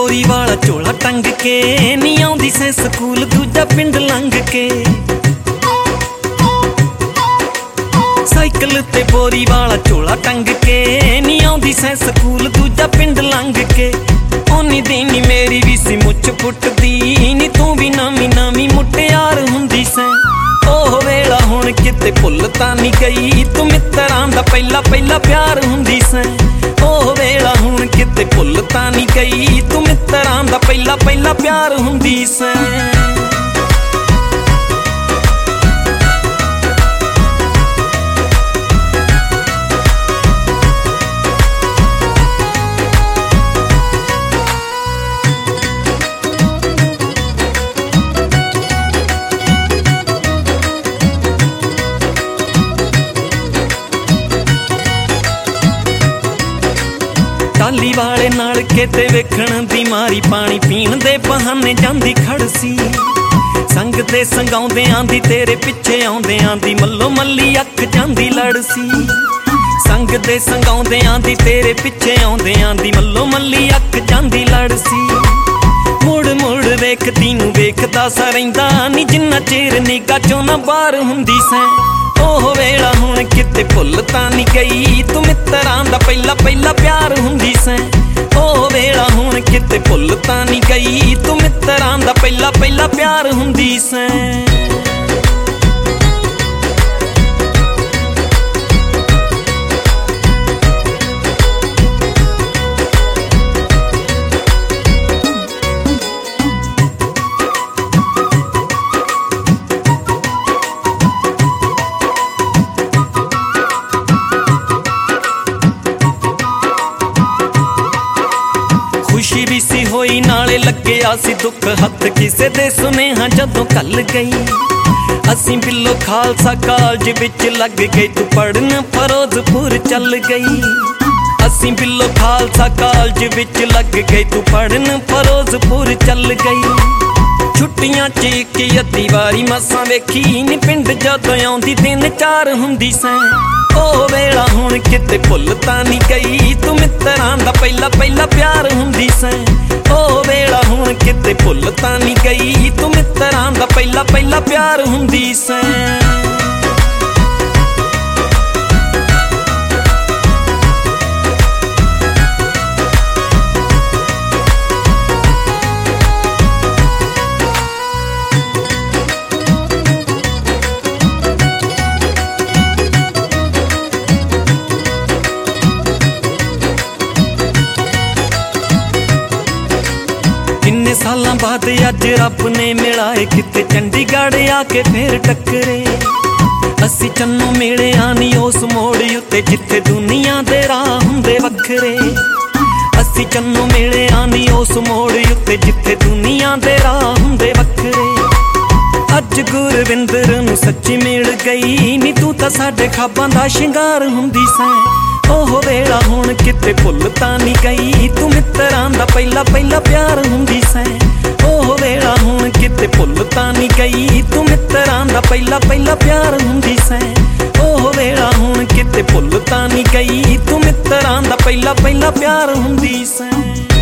बोरी वाला झोला टंग के नी आउंदी सैं स्कूल दूजा पिंड लंघ के। साइकिल ते बोरी वाला झोला टंग के नी आउंदी सैं स्कूल दूजा पिंड लंघ के। ओनी देनी मेरी भी सी मुछ फुटदी नी तू भी नवी नवी मुटियार हुंदी सैं। ओह वेला हुण किते भुल तां नी गई तू मित्रां दा पहला पहला प्यार हुंदी सैं। ओह वेला हुण किते भुल तां नी गई तू मित्रां दा पहला पहला प्यार हुंदी सैं। टाली वाले नाल केते वेखण दी मारी पानी पीण दे बहाने जांदी खड़सी। संग ते संगाउंदे आंदी तेरे पिछे आउंदे आंदी मल्लो मल्ली अख जांदी लड़सी। संग ते संगाउंदे आंदी तेरे पिछे आउंदे आंदी मल्लो मल्ली अख जांदी लड़सी। मुड़ मुड़ वेखदी नूं वेखदा सा रहिंदा नी जिन्ना चेर निगाह चों ना बाहर हुंदी सैं। ओह वेला हुण किते भुल तां नी गई तू मित्रां दा पहला पहला प्यार हुंदी सैं। ओह वेला हुण किते भुल तां नी गई तू मित्रां दा पहला पहला प्यार हुंदी सैं। खुशी भी सी होई नाले लग्गिया सी दुख हथ किसे दे सुनेहा जदों कल गई। असीं बिल्लो खालसा कालज विच लग गई तू पढ़न फिरोजपुर चल गई। असीं बिल्लो खालसा कालज विच लग गई तू पढ़न फिरोजपुर चल गई। छुट्टियां च इक अद्धी वारी मसां वेखी नी पिंड जदों आउंदी दिन चार हुंदी सैं। ओह वेला हुण किते भुल तां नी गई तू मित्रां दा पहला पहला प्यार हुंदी सैं। ओह वेला हुण किते भुल तां नी गई तू मित्रां दा पहला पहला प्यार हुंदी सैं। किन्ने सालां बाद अज रब ने मिलाए किते चंडीगढ़ आके फिर टकरे। असी चन्नों मिले आनी उस मोड़ उत्ते जिथे दुनिया दे राह हुंदे वखरे। असी चन्नों मिले आनी उस मोड़ उत्ते जिथे दुनिया दे राह हुंदे वखरे। अज गुरविंदर नूं सच्ची मिल गई नी तू तां साडे खाबां दा शिंगार हुंदी सैं। ओह वेला हुण किते भुल तां नी गई तू मित्रां दा पहला पहला प्यार हुंदी सैं। ओह वेला हुण किते भुल तां नी गई तू मित्रां दा पहला पहला प्यार हुंदी सैं। ओह वेला हुण किते भुल तां नी गई तू मित्रां दा पहला पहला प्यार हुंदी सैं।